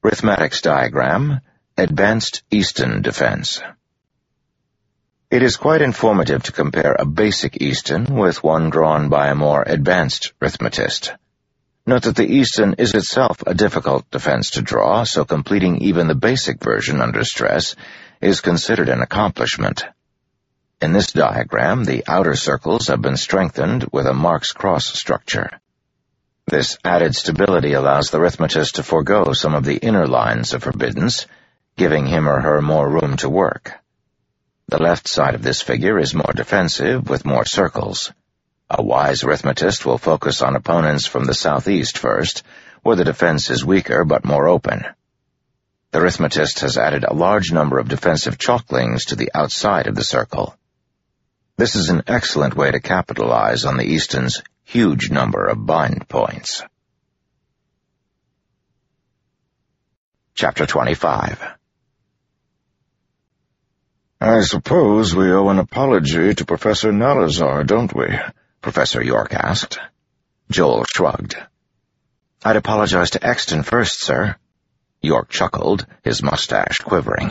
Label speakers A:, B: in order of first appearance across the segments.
A: Arithmetics diagram, Advanced Easton Defense. It is quite informative to compare a basic Easton with one drawn by a more advanced arithmetist. Note that the Easton is itself a difficult defense to draw, so completing even the basic version under stress is considered an accomplishment. In this diagram, the outer circles have been strengthened with a Marx cross structure. This added stability allows the arithmetist to forego some of the inner lines of forbiddance, giving him or her more room to work. The left side of this figure is more defensive, with more circles. A wise arithmetist will focus on opponents from the southeast first, where the defense is weaker but more open. The arithmetist has added a large number of defensive chalklings to the outside of the circle. This is an excellent way to capitalize on the Easton's huge number of bind points. Chapter 25.
B: I suppose we owe an apology to Professor Nalazar, don't we?
A: Professor York asked. Joel shrugged. I'd apologize to Exton first, sir. York chuckled, his mustache quivering.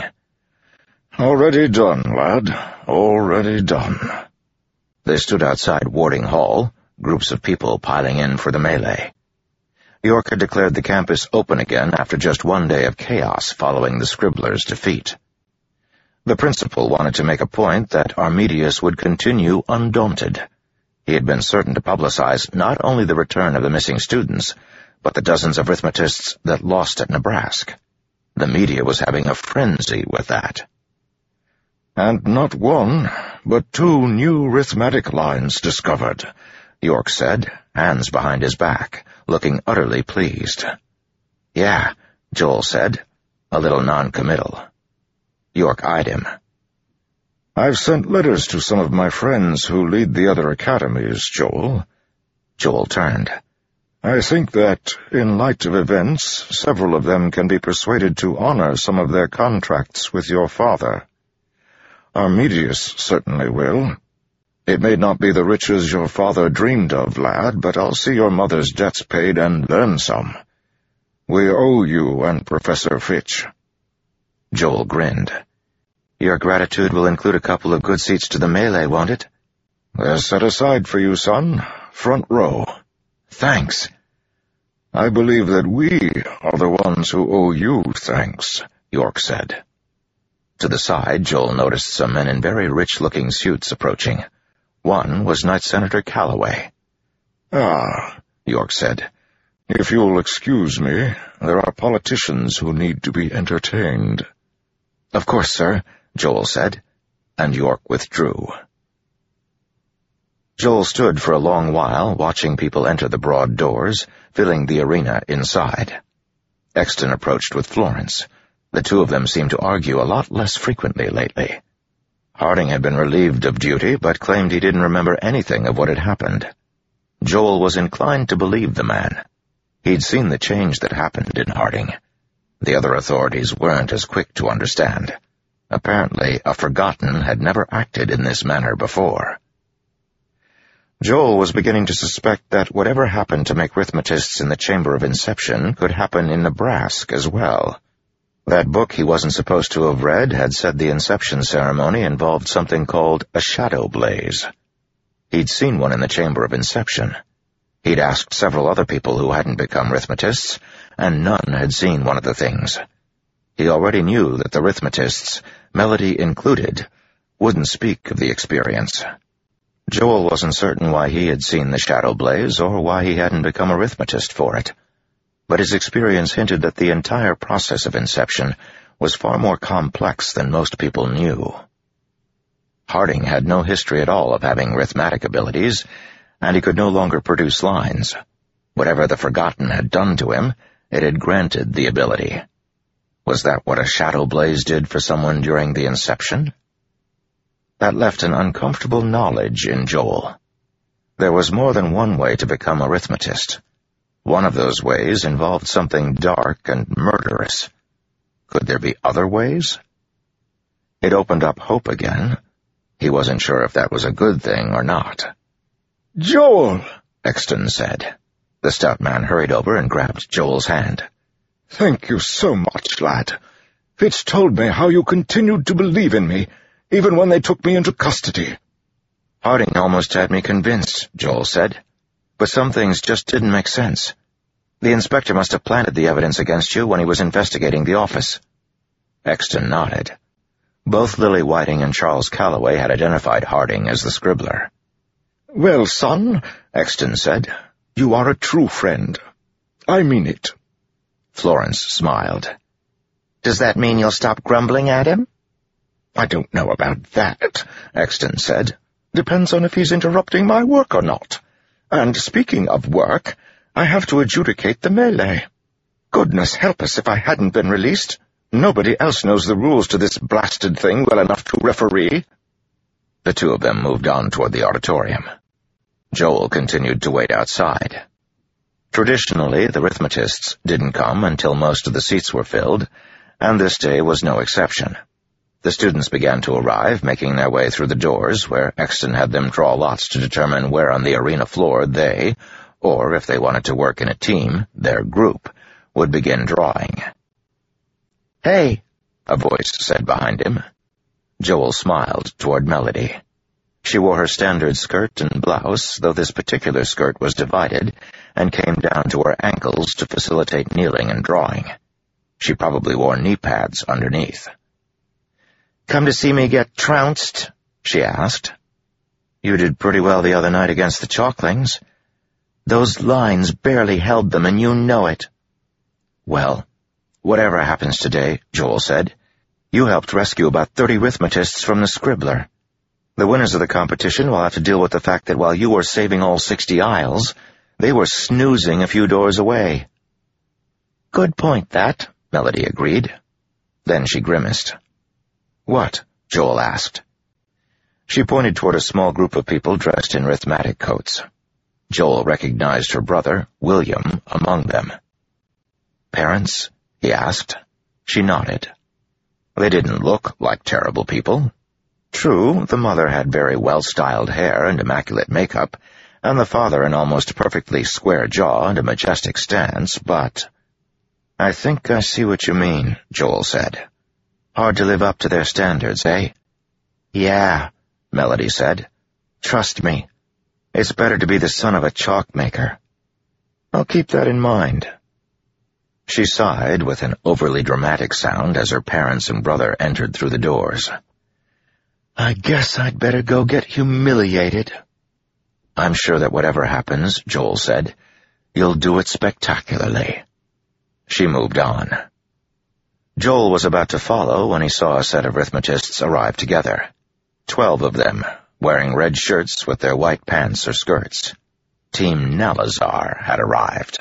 B: Already done, lad. Already done.
A: They stood outside Warding Hall, groups of people piling in for the melee. York had declared the campus open again after just one day of chaos following the Scribblers' defeat. The principal wanted to make a point that Armedius would continue undaunted. He had been certain to publicize not only the return of the missing students, but the dozens of arithmetists that lost at Nebraska. The media was having a frenzy with that.
B: And not one, but 2 new arithmetic lines discovered,
A: York said, hands behind his back, looking utterly pleased. Yeah, Joel said, a little non-committal. York eyed him.
B: I've sent letters to some of my friends who lead the other academies, Joel.
A: Joel turned.
B: I think that, in light of events, several of them can be persuaded to honor some of their contracts with your father. Armedius certainly will. It may not be the riches your father dreamed of, lad, but I'll see your mother's debts paid and then some. We owe you and Professor Fitch.
A: Joel grinned. Your gratitude will include a couple of good seats to the melee, won't it?
B: They're set aside for you, son. Front row.
A: Thanks.
B: I believe that we are the ones who owe you thanks, York said.
A: To the side, Joel noticed some men in very rich-looking suits approaching. One was Knight Senator Calloway.
B: Ah,
A: York said.
B: If you'll excuse me, there are politicians who need to be entertained.
A: Of course, sir, Joel said, and York withdrew. Joel stood for a long while, watching people enter the broad doors, filling the arena inside. Exton approached with Florence. The two of them seemed to argue a lot less frequently lately. Harding had been relieved of duty, but claimed he didn't remember anything of what had happened. Joel was inclined to believe the man. He'd seen the change that happened in Harding. The other authorities weren't as quick to understand. Apparently, a Forgotten had never acted in this manner before. Joel was beginning to suspect that whatever happened to make arithmetists in the Chamber of Inception could happen in Nebraska as well. That book he wasn't supposed to have read had said the Inception ceremony involved something called a shadow blaze. He'd seen one in the Chamber of Inception. He'd asked several other people who hadn't become arithmetists, and none had seen one of the things. He already knew that the arithmetists, Melody included, wouldn't speak of the experience. Joel wasn't certain why he had seen the shadow blaze or why he hadn't become a arithmetist for it. But his experience hinted that the entire process of inception was far more complex than most people knew. Harding had no history at all of having arithmetic abilities, and he could no longer produce lines. Whatever the Forgotten had done to him, it had granted the ability. Was that what a shadow blaze did for someone during the inception? That left an uncomfortable knowledge in Joel. There was more than one way to become a arithmetist. One of those ways involved something dark and murderous. Could there be other ways? It opened up hope again. He wasn't sure if that was a good thing or not.
B: "Joel!"
A: Exton said. The stout man hurried over and grabbed Joel's hand.
B: Thank you so much, lad. It's told me how you continued to believe in me, even when they took me into custody.
A: Harding almost had me convinced, Joel said. But some things just didn't make sense. The inspector must have planted the evidence against you when he was investigating the office. Exton nodded. Both Lily Whiting and Charles Calloway had identified Harding as the scribbler.
B: Well, son, Exton said, you are a true friend. I mean it.
A: Florence smiled. Does that mean you'll stop grumbling at him?
B: I don't know about that, Exton said. Depends on if he's interrupting my work or not. And speaking of work, I have to adjudicate the melee. Goodness help us if I hadn't been released. Nobody else knows the rules to this blasted thing well enough to referee.
A: The two of them moved on toward the auditorium. Joel continued to wait outside. Traditionally, the arithmetists didn't come until most of the seats were filled, and this day was no exception. The students began to arrive, making their way through the doors, where Exton had them draw lots to determine where on the arena floor they, or if they wanted to work in a team, their group, would begin drawing. "Hey," a voice said behind him. Joel smiled toward Melody. She wore her standard skirt and blouse, though this particular skirt was divided and came down to her ankles to facilitate kneeling and drawing. She probably wore knee pads underneath. "Come to see me get trounced?" she asked. "You did pretty well the other night against the Chalklings. Those lines barely held them, and you know it." "Well, whatever happens today," Joel said, "you helped rescue about 30 arithmetists from the scribbler. The winners of the competition will have to deal with the fact that while you were saving all 60 aisles, they were snoozing a few doors away." "Good point, that," Melody agreed. Then she grimaced. "What?" Joel asked. She pointed toward a small group of people dressed in arithmetic coats. Joel recognized her brother, William, among them. "Parents?" he asked. She nodded. They didn't look like terrible people. True, the mother had very well-styled hair and immaculate makeup, and the father an almost perfectly square jaw and a majestic stance, but— "I think I see what you mean," Joel said. "Hard to live up to their standards, eh?" "Yeah," Melody said. "Trust me. It's better to be the son of a chalk maker. I'll keep that in mind." She sighed with an overly dramatic sound as her parents and brother entered through the doors. "I guess I'd better go get humiliated." "I'm sure that whatever happens," Joel said, "you'll do it spectacularly." She moved on. Joel was about to follow when he saw a set of arithmetists arrive together. 12 of them, wearing red shirts with their white pants or skirts. Team Nalazar had arrived.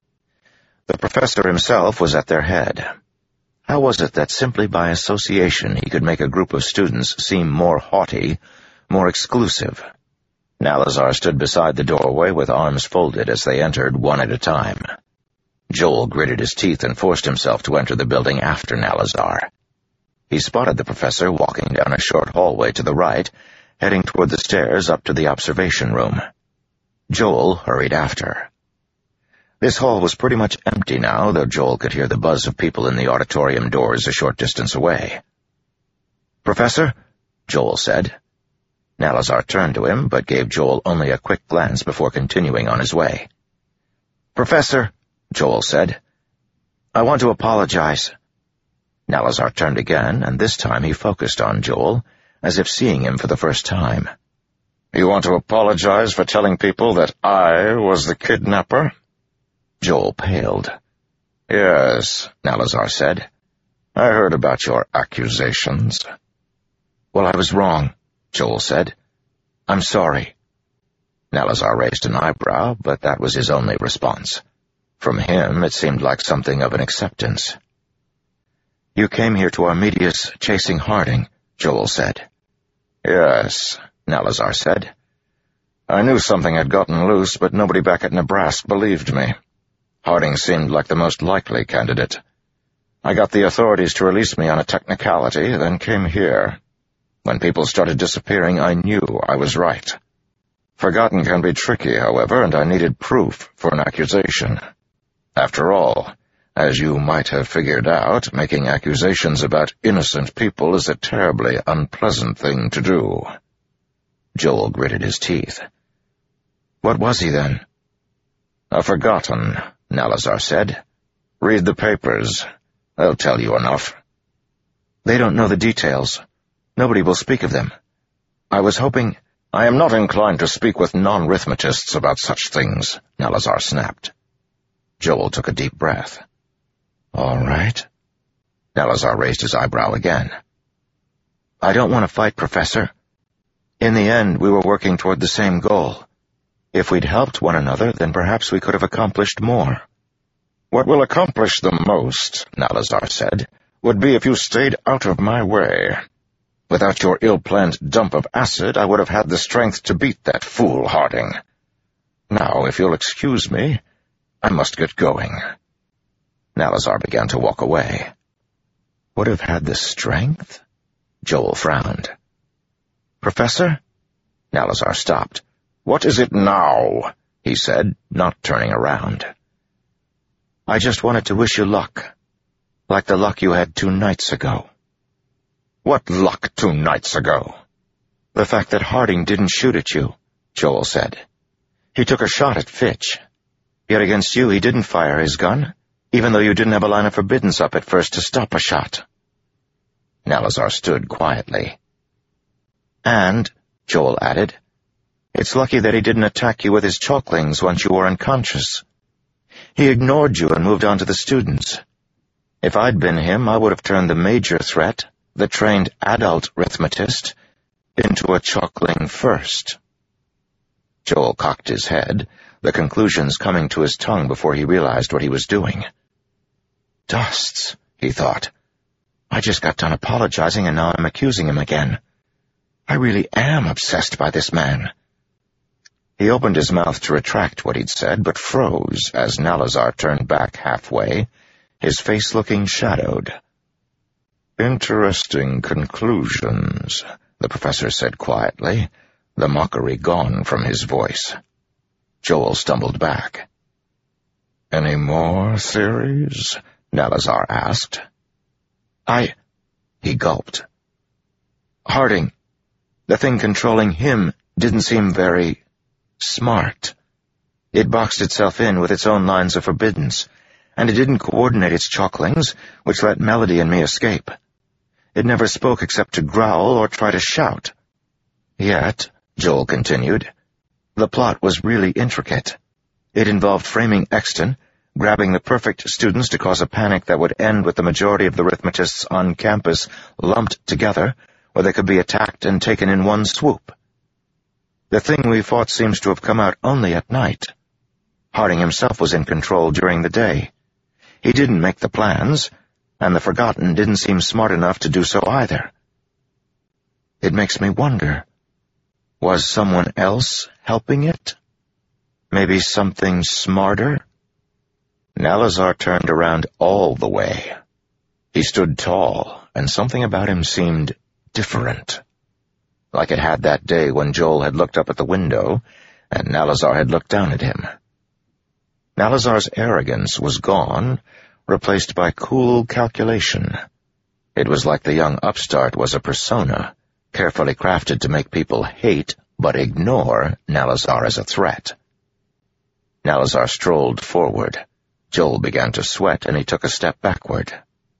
A: The professor himself was at their head. How was it that simply by association he could make a group of students seem more haughty, more exclusive? Nalazar stood beside the doorway with arms folded as they entered one at a time. Joel gritted his teeth and forced himself to enter the building after Nalazar. He spotted the professor walking down a short hallway to the right, heading toward the stairs up to the observation room. Joel hurried after. This hall was pretty much empty now, though Joel could hear the buzz of people in the auditorium doors a short distance away. "Professor?" Joel said. Nalazar turned to him, but gave Joel only a quick glance before continuing on his way. "Professor," Joel said, "I want to apologize." Nalazar turned again, and this time he focused on Joel, as if seeing him for the first time.
B: "You want to apologize for telling people that I was the kidnapper?"
A: Joel paled.
B: "Yes," Nalazar said. "I heard about your accusations."
A: "Well, I was wrong," Joel said. "I'm sorry." Nalazar raised an eyebrow, but that was his only response. From him, it seemed like something of an acceptance. "You came here to Armedius chasing Harding," Joel said.
B: "Yes," Nalazar said. "I knew something had gotten loose, but nobody back at Nebraska believed me. Harding seemed like the most likely candidate. I got the authorities to release me on a technicality, then came here. When people started disappearing, I knew I was right. Forgotten can be tricky, however, and I needed proof for an accusation. After all, As you might have figured out, making accusations about innocent people is a terribly unpleasant thing to do."
A: Joel gritted his teeth. "What was he then?"
B: "A forgotten," Nalazar said. "Read the papers. They'll tell you enough."
A: "They don't know the details. Nobody will speak of them. I was hoping—"
B: "I am not inclined to speak with non-arithmetists about such things," Nalazar snapped.
A: Joel took a deep breath.
B: "All right."
A: Nalazar raised his eyebrow again. "I don't want to fight, Professor. In the end, we were working toward the same goal. If we'd helped one another, then perhaps we could have accomplished more."
B: "What will accomplish the most," Nalazar said, "would be if you stayed out of my way. Without your ill-planned dump of acid, I would have had the strength to beat that fool Harding. Now, if you'll excuse me, I must get going."
A: Nalazar began to walk away. "Would have had the strength?" Joel frowned. "Professor?"
B: Nalazar stopped. "What is it now?" he said, not turning around.
A: "I just wanted to wish you luck. Like the luck you had 2 nights ago."
B: "What luck 2 nights ago?"
A: "The fact that Harding didn't shoot at you," Joel said. "He took a shot at Fitch. Yet against you he didn't fire his gun, even though you didn't have a line of forbiddance up at first to stop a shot."
B: Nalazar stood quietly.
A: "And," Joel added, "it's lucky that he didn't attack you with his chalklings once you were unconscious. He ignored you and moved on to the students. If I'd been him, I would have turned the major threat, the trained adult arithmetist, into a chalkling first." Joel cocked his head, the conclusions coming to his tongue before he realized what he was doing. "Dusts," he thought. "I just got done apologizing and now I'm accusing him again. I really am obsessed by this man." He opened his mouth to retract what he'd said, but froze as Nalazar turned back halfway, his face looking shadowed.
B: "Interesting conclusions," the professor said quietly, the mockery gone from his voice.
A: Joel stumbled back.
B: "Any more theories?" Nalazar asked.
A: He gulped. "Harding, the thing controlling him didn't seem very smart. It boxed itself in with its own lines of forbiddance, and it didn't coordinate its chalklings, which let Melody and me escape. It never spoke except to growl or try to shout. Yet," Joel continued, "the plot was really intricate. It involved framing Exton, grabbing the perfect students to cause a panic that would end with the majority of the arithmetists on campus lumped together, where they could be attacked and taken in one swoop. The thing we fought seems to have come out only at night. Harding himself was in control during the day. He didn't make the plans, and the Forgotten didn't seem smart enough to do so either. It makes me wonder, was someone else helping it? Maybe something smarter?" Nalazar turned around all the way. He stood tall, and something about him seemed different, like it had that day when Joel had looked up at the window, and Nalazar had looked down at him. Nalazar's arrogance was gone, replaced by cool calculation. It was like the young upstart was a persona, carefully crafted to make people hate but ignore Nalazar as a threat. Nalazar strolled forward. Joel began to sweat, and he took a step backward.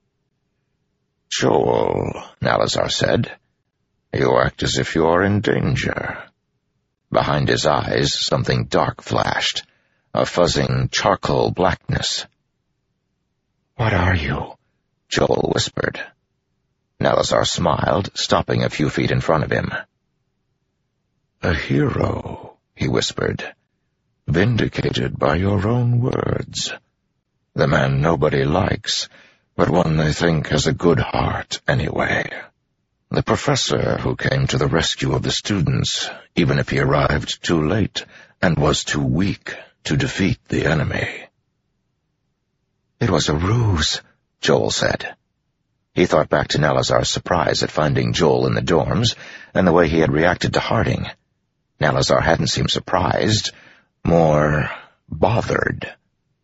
B: "Joel," Nalazar said, "you act as if you are in danger."
A: Behind his eyes, something dark flashed, a fuzzing charcoal blackness. "What are you?" Joel whispered. Nalazar smiled, stopping a few feet in front of him.
B: "A hero," he whispered, "vindicated by your own words. The man nobody likes, but one they think has a good heart anyway. The professor who came to the rescue of the students, even if he arrived too late and was too weak to defeat the enemy." "It was a ruse," Joel said. He thought back to Nalazar's surprise at finding Joel in the dorms and the way he had reacted to Harding. Nalazar hadn't seemed surprised, more bothered.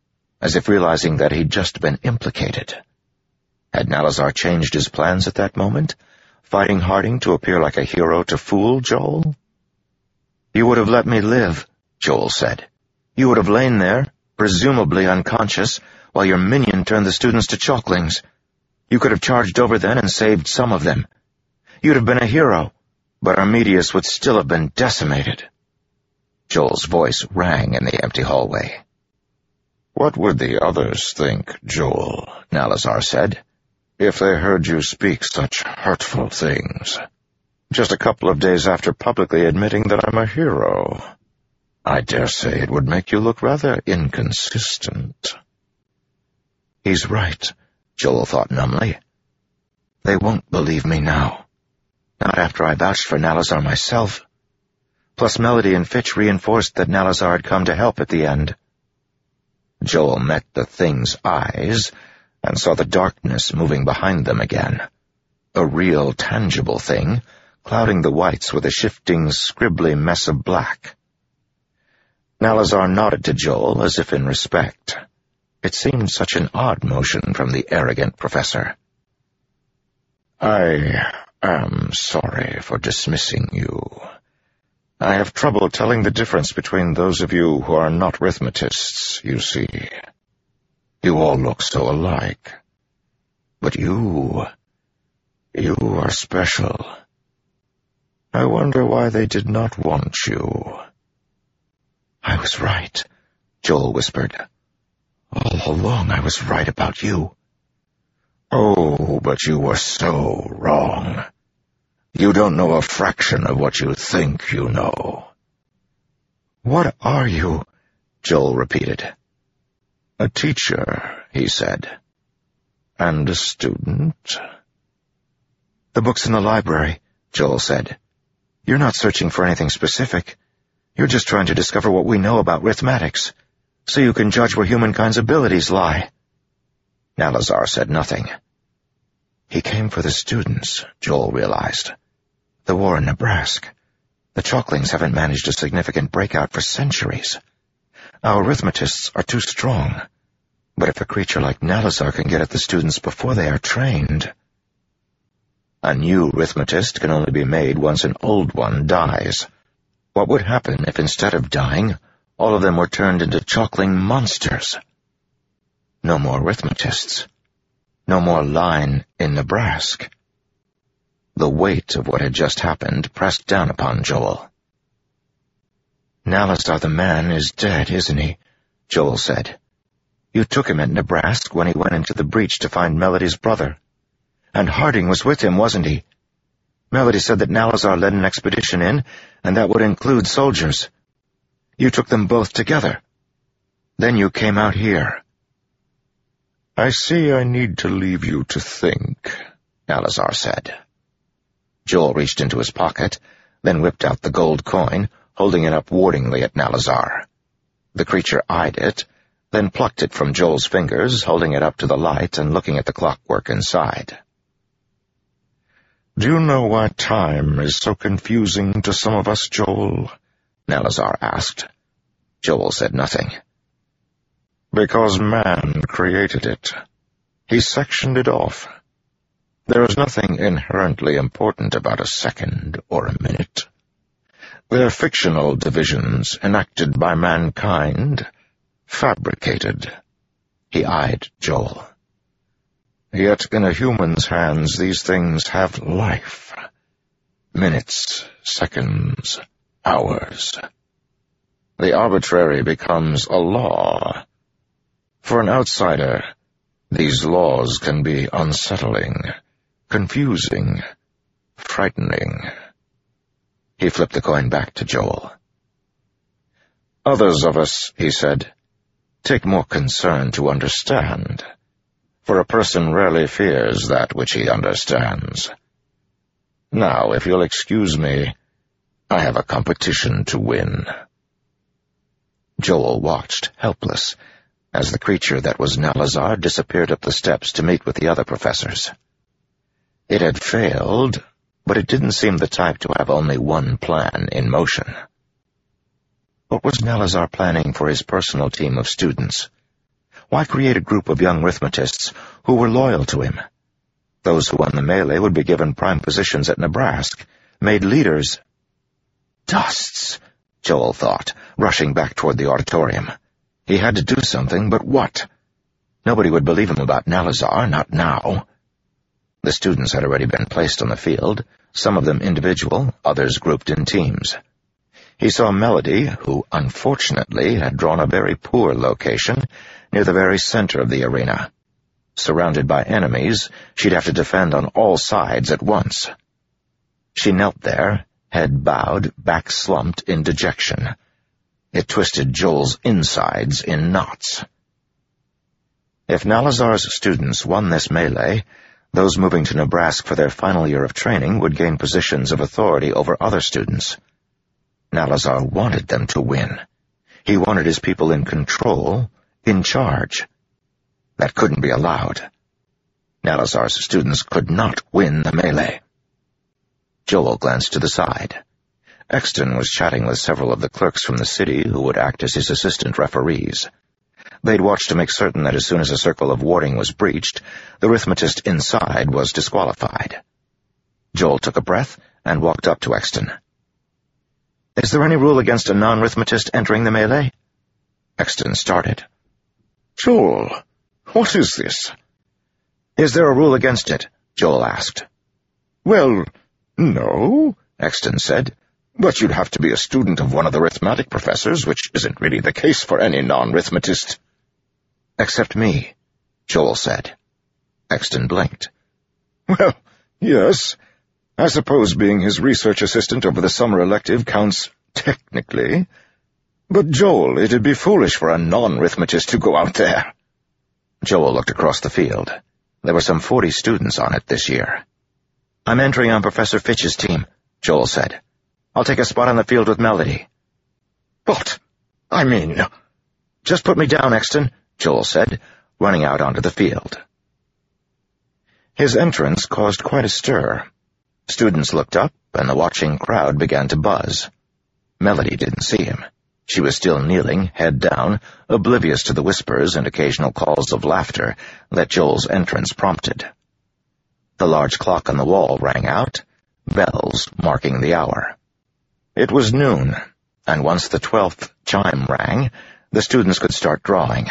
A: as if realizing that he'd just been implicated. Had Nalazar changed his plans at that moment, fighting Harding to appear like a hero to fool Joel? "You would have let me live," Joel said. "You would have lain there, presumably unconscious, while your minion turned the students to chalklings. You could have charged over then and saved some of them. You'd have been a hero, but Armedius would still have been decimated." Joel's voice rang in the empty hallway.
B: "What would the others think, Joel," Nalazar said, "if they heard you speak such hurtful things? Just a couple of days after publicly admitting that I'm a hero. I dare say it would make you look rather inconsistent."
A: He's right, Joel thought numbly. They won't believe me now. Not after I vouched for Nalazar myself. Plus Melody and Fitch reinforced that Nalazar had come to help at the end. Joel met the thing's eyes and saw the darkness moving behind them again. A real, tangible thing, clouding the whites with a shifting, scribbly mess of black. Nalazar nodded to Joel as if in respect. It seemed such an odd motion from the arrogant professor.
B: "I am sorry for dismissing you. I have trouble telling the difference between those of you who are not arithmetists, you see. You all look so alike. But you are special. I wonder why they did not want you."
A: "I was right," Joel whispered. "All along I was right about you."
B: "Oh, but you were so wrong. You don't know a fraction of what you think you know."
A: "What are you?" Joel repeated.
B: "A teacher," he said. "And a student."
A: "The book's in the library," Joel said. "You're not searching for anything specific. You're just trying to discover what we know about arithmetics, so you can judge where humankind's abilities lie." Nalazar said nothing. He came for the students, Joel realized. The war in Nebraska. The chalklings haven't managed a significant breakout for centuries. Our arithmetists are too strong. But if a creature like Nalazar can get at the students before they are trained... A new arithmetist can only be made once an old one dies. What would happen if instead of dying, all of them were turned into chalkling monsters? No more arithmetists. No more line in Nebraska. The weight of what had just happened pressed down upon Joel. "Nalazar the man is dead, isn't he?" Joel said. "You took him at Nebraska when he went into the breach to find Melody's brother. And Harding was with him, wasn't he? Melody said that Nalazar led an expedition in, and that would include soldiers. You took them both together. Then you came out here."
B: "I see I need to leave you to think," Nalazar said.
A: Joel reached into his pocket, then whipped out the gold coin, holding it up warningly at Nalazar. The creature eyed it, then plucked it from Joel's fingers, holding it up to the light and looking at the clockwork inside.
B: "Do you know why time is so confusing to some of us, Joel?"
A: Nalazar asked. Joel said nothing.
B: "Because man created it. He sectioned it off. There is nothing inherently important about a second or a minute. They're fictional divisions enacted by mankind, fabricated."
A: He eyed Joel.
B: "Yet in a human's hands these things have life. Minutes, seconds, hours. The arbitrary becomes a law. For an outsider, these laws can be unsettling, confusing, frightening." He flipped the coin back to Joel. "Others of us," he said, "take more concern to understand, for a person rarely fears that which he understands. Now, if you'll excuse me, I have a competition to win."
A: Joel watched, helpless, as the creature that was Nalazar disappeared up the steps to meet with the other professors. It had failed, but it didn't seem the type to have only one plan in motion. What was Nalazar planning for his personal team of students? Why create a group of young arithmetists who were loyal to him? Those who won the melee would be given prime positions at Nebraska, made leaders. Dusts, Joel thought, rushing back toward the auditorium. He had to do something, but what? Nobody would believe him about Nalazar, not now. The students had already been placed on the field, some of them individual, others grouped in teams. He saw Melody, who unfortunately had drawn a very poor location near the very center of the arena. Surrounded by enemies, she'd have to defend on all sides at once. She knelt there, head bowed, back slumped in dejection. It twisted Joel's insides in knots. If Nalazar's students won this melee, those moving to Nebraska for their final year of training would gain positions of authority over other students. Nalazar wanted them to win. He wanted his people in control, in charge. That couldn't be allowed. Nalazar's students could not win the melee. Joel glanced to the side. Exton was chatting with several of the clerks from the city who would act as his assistant referees. They'd watched to make certain that as soon as a circle of warding was breached, the arithmetist inside was disqualified. Joel took a breath and walked up to Exton. "Is there any rule against a non-arithmetist entering the melee?" Exton started.
B: "Joel, what is this?"
A: "Is there a rule against it?" Joel asked.
B: "Well, no," Exton said. "But you'd have to be a student of one of the arithmetic professors, which isn't really the case for any non-arithmetist."
A: "Except me," Joel said.
B: Exton blinked. "Well, yes. I suppose being his research assistant over the summer elective counts technically. But, Joel, it'd be foolish for a non-arithmetist to go out there."
A: Joel looked across the field. There were some 40 students on it this year. "I'm entering on Professor Fitch's team," Joel said. "I'll take a spot on the field with Melody."
B: "But, I mean—"
A: "Just put me down, Exton," Joel said, running out onto the field. His entrance caused quite a stir. Students looked up, and the watching crowd began to buzz. Melody didn't see him. She was still kneeling, head down, oblivious to the whispers and occasional calls of laughter that Joel's entrance prompted. The large clock on the wall rang out, bells marking the hour. It was noon, and once the 12th chime rang, the students could start drawing.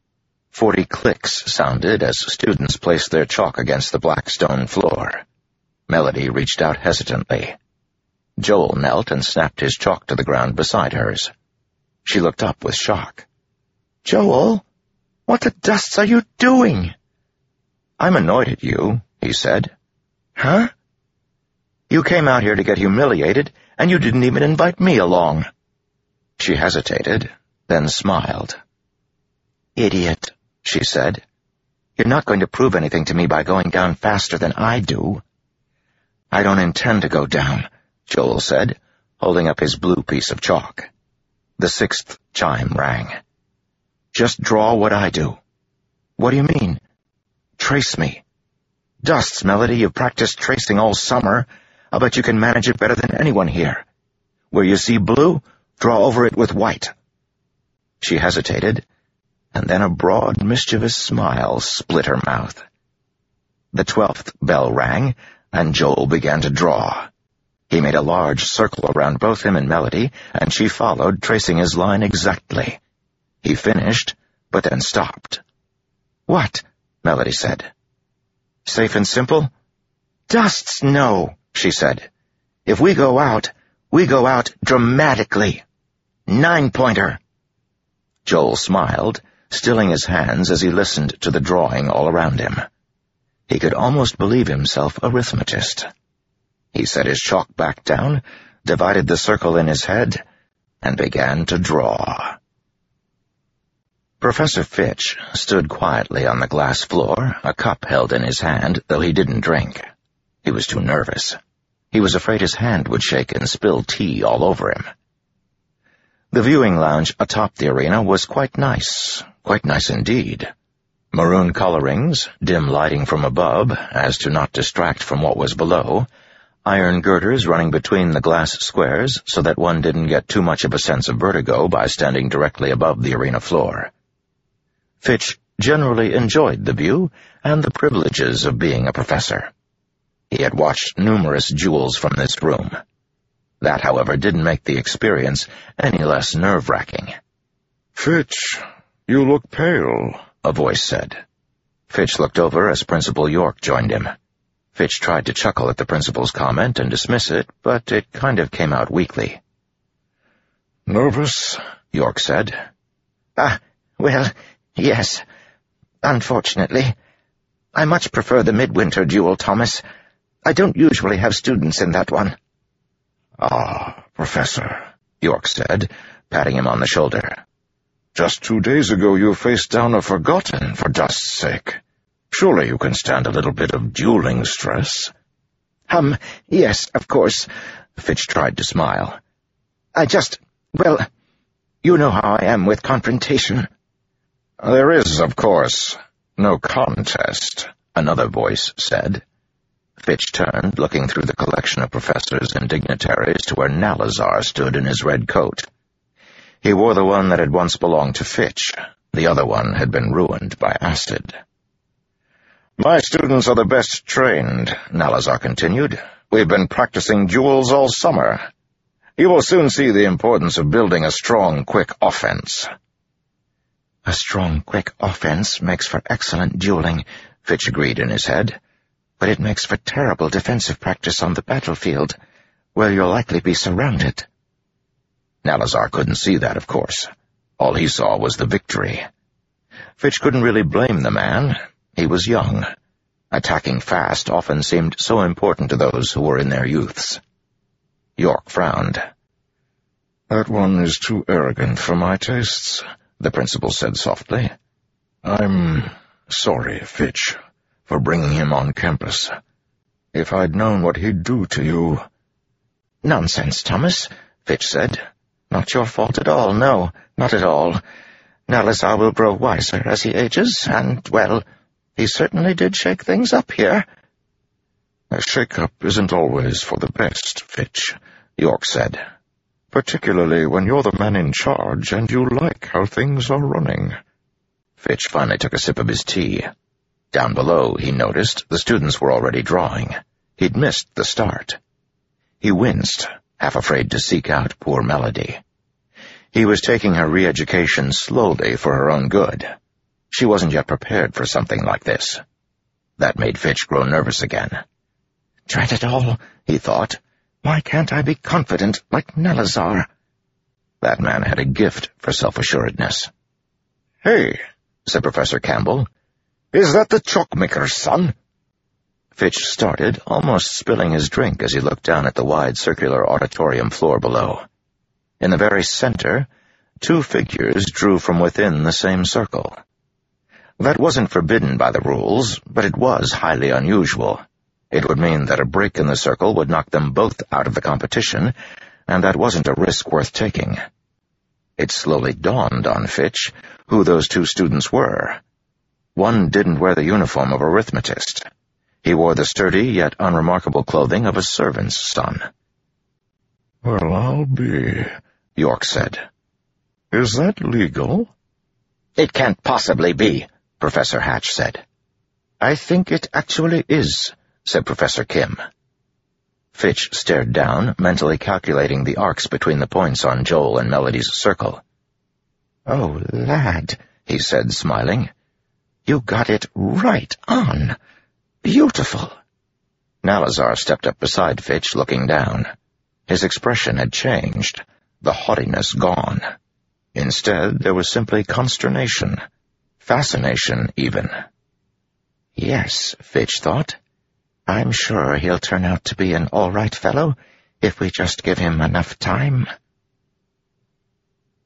A: 40 clicks sounded as students placed their chalk against the black stone floor. Melody reached out hesitantly. Joel knelt and snapped his chalk to the ground beside hers. She looked up with shock. "Joel, what the dusts are you doing?" "I'm annoyed at you," he said.
B: "Huh?"
A: "You came out here to get humiliated, and you didn't even invite me along." She hesitated, then smiled. "Idiot," she said. "You're not going to prove anything to me by going down faster than I do." "I don't intend to go down," Joel said, holding up his blue piece of chalk. The 6th chime rang. "Just draw what I do." "What do you mean?" "Trace me." "Dusts, Melody, you've practiced tracing all summer. I'll bet you can manage it better than anyone here. Where you see blue, draw over it with white." She hesitated, and then a broad, mischievous smile split her mouth. The 12th bell rang, and Joel began to draw. He made a large circle around both him and Melody, and she followed, tracing his line exactly. He finished, but then stopped. "What?" Melody said. "Safe and simple?" "Dusts, no," she said. "If we go out dramatically. 9-pointer." Joel smiled, stilling his hands as he listened to the drawing all around him. He could almost believe himself arithmetist. He set his chalk back down, divided the circle in his head, and began to draw. Professor Fitch stood quietly on the glass floor, a cup held in his hand, though he didn't drink. He was too nervous. He was afraid his hand would shake and spill tea all over him. The viewing lounge atop the arena was quite nice indeed. Maroon colorings, dim lighting from above, as to not distract from what was below, iron girders running between the glass squares so that one didn't get too much of a sense of vertigo by standing directly above the arena floor. Fitch generally enjoyed the view and the privileges of being a professor. He had watched numerous duels from this room. That, however, didn't make the experience any less nerve-wracking.
B: "Fitch, you look pale,"
A: a voice said. Fitch looked over as Principal York joined him. Fitch tried to chuckle at the principal's comment and dismiss it, but it kind of came out weakly.
B: "Nervous?"
A: York said.
C: Well, yes. Unfortunately. I much prefer the midwinter duel, Thomas. I don't usually have students in that one."
B: Professor,"
A: York said, patting him on the shoulder.
B: "Just 2 days ago you faced down a Forgotten, for dust's sake. Surely you can stand a little bit of dueling stress."
C: Yes, of course."
A: Fitch tried to smile.
C: Well, you know how I am with confrontation."
B: "There is, of course, no contest,"
A: another voice said. Fitch turned, looking through the collection of professors and dignitaries to where Nalazar stood in his red coat. He wore the one that had once belonged to Fitch. The other one had been ruined by acid.
B: "My students are the best trained," Nalazar continued. "We've been practicing duels all summer. You will soon see the importance of building a strong, quick offense."
C: "A strong, quick offense makes for excellent dueling,"
A: Fitch agreed in his head.
C: "But it makes for terrible defensive practice on the battlefield, where you'll likely be surrounded."
A: Nalazar couldn't see that, of course. All he saw was the victory. Fitch couldn't really blame the man. He was young. Attacking fast often seemed so important to those who were in their youths. York frowned.
B: "That one is too arrogant for my tastes," the principal said softly. "I'm sorry, Fitch, for bringing him on campus. If I'd known what he'd do to you—"
C: "Nonsense, Thomas," Fitch said. "Not your fault at all, no, not at all. Nalazar will grow wiser as he ages, and, well, he certainly did shake things up here."
B: "A shake-up isn't always for the best, Fitch,"
A: York said.
B: "Particularly when you're the man in charge and you like how things are running."
A: Fitch finally took a sip of his tea. Down below, he noticed, the students were already drawing. He'd missed the start. He winced, half afraid to seek out poor Melody. He was taking her re-education slowly for her own good. She wasn't yet prepared for something like this. That made Fitch grow nervous again.
C: "Drat it all," he thought. "Why can't I be confident like Nalazar?"
A: That man had a gift for self-assuredness.
B: "Hey,"
A: said Professor Campbell.
B: "Is that the chalkmaker's son?"
A: Fitch started, almost spilling his drink as he looked down at the wide circular auditorium floor below. In the very center, 2 figures drew from within the same circle. That wasn't forbidden by the rules, but it was highly unusual. It would mean that a break in the circle would knock them both out of the competition, and that wasn't a risk worth taking. It slowly dawned on Fitch who those 2 students were. One didn't wear the uniform of a arithmetist. He wore the sturdy yet unremarkable clothing of a servant's son.
B: "Well, I'll be,"
A: York said.
B: "Is that legal?"
C: "It can't possibly be,"
A: Professor Hatch said.
C: "I think it actually is,"
A: said Professor Kim. Fitch stared down, mentally calculating the arcs between the points on Joel and Melody's circle.
C: "Oh, lad," he said, smiling. "You got it right on. Beautiful."
A: Nalazar stepped up beside Fitch, looking down. His expression had changed, the haughtiness gone. Instead, there was simply consternation, fascination even.
C: "Yes," Fitch thought. "I'm sure he'll turn out to be an all-right fellow if we just give him enough time."